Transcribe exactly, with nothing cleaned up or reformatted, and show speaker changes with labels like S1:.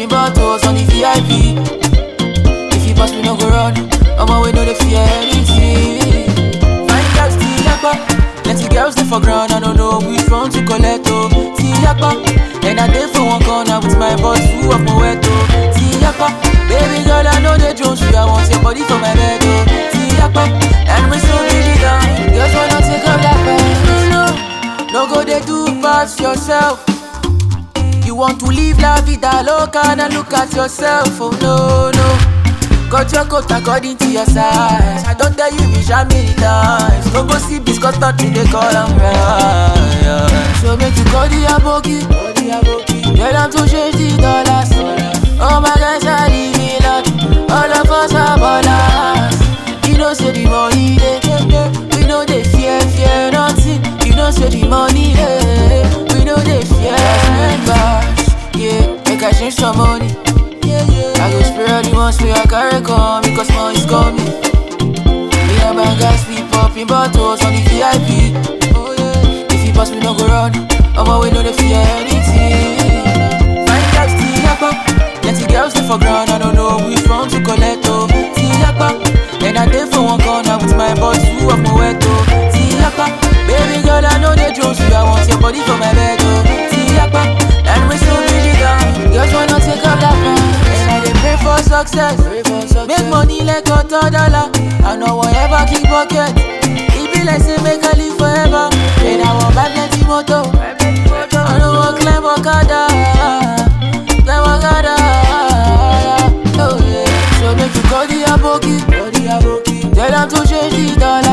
S1: popping bottles on the V I P. If you bust me, no go run. I'm away, no, they fear anything. Fine girls, T-Yakba. Let the girls live for ground, I don't know which one to collect, oh. T-Yakba. And I did for one corner with my boys full of Moeto. T-Yakba. Baby girl, I know they Jones, you I want your body for my bed, oh. T-Yakba. And we so really down. Girls wanna take up that bed. No, no go they do pass yourself. You want to live la vida loca and look at yourself, oh no, no. Cut your coat according to your size. I don't tell you vision many times. Don't go see biscuit not to the call and right. So make you call the aboki. Tell them to change the dollars. Oh my guys are living lot. All of us are ballers. You know say the money they. We know they fear, fear nothing. You know say the money they. We know they fear cash. Yeah, make I change some money. I go spray all the ones where I carry come because money's coming. Me and my guys be popping bottles on the V I P. Oh yeah. If you pass me, no go run. I'm away, no they fear anything. Fine girls, T-Yakba. Let the girls live for ground, I don't know which one to collect, oh. T-Yakba. And I did for one corner with my boys full of Moeto. T-Yakba. Baby girl, I know they Jones, you I want your body for my bed, oh. T-Yakba. And we so really down. Girls wanna take up that man. Pray for success, pray for success. Make money like a dollar. I know I ever keep pocket. It be like say make I live forever. Then I want buy plenty moto. I know I climb Okada, climb Okada. Oh yeah. So make you call the aboki, call the aboki. Tell them to change the dollar.